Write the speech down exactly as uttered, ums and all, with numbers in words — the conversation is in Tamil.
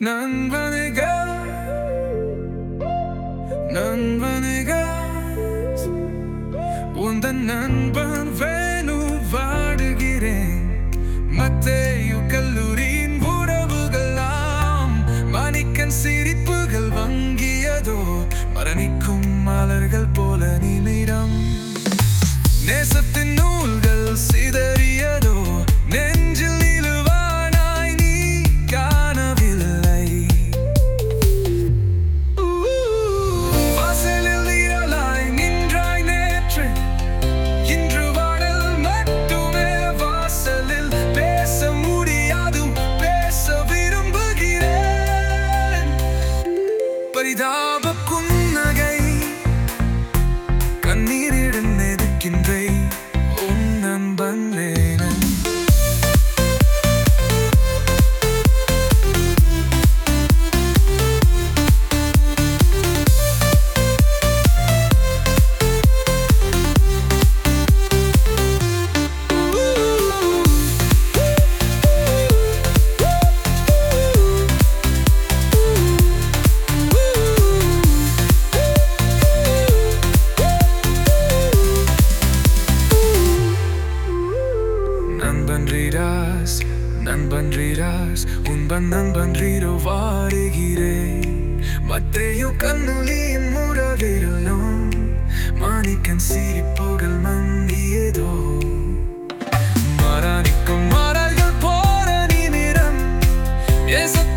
நண்பனுக நண்பனுக உந்தன் நண்பன் வேணு வாடுகிறேன். மத்தேயு கல்லூரியின் உறவுகளாம் மாணிக்கன் சிரிப்புகள் வங்கியதோ மரணிக்கும் மலர்கள் போல நிமிடம். நேசத்தின் நூல்கள் சிதறியதோ நெஞ்சில் நிலுவானாய் நீ காணவில்லை. வாசலில் நிழலாய் நின்றாய் நேற்று, இன்று வாடல் மட்டுமே. வாசலில் பேச முடியாதும் பேச விரும்புகிறேன். பரிதாப புன்னகை கண்ணீரிடம் நெருக்கின்றே உன் நண்பன் வேணன். நண்பன்றிராஸ் நண்பன்றிராஸ் உன்பன் நண்பன்றிரோ வாடுகிறேன். மத்தேயு கல்லூரியின் உறவிலும் மாணிக்கன் சிரிப்புகள் மங்கியதோ மரணிக்கும் மலர்கள் போல நிமிடம்.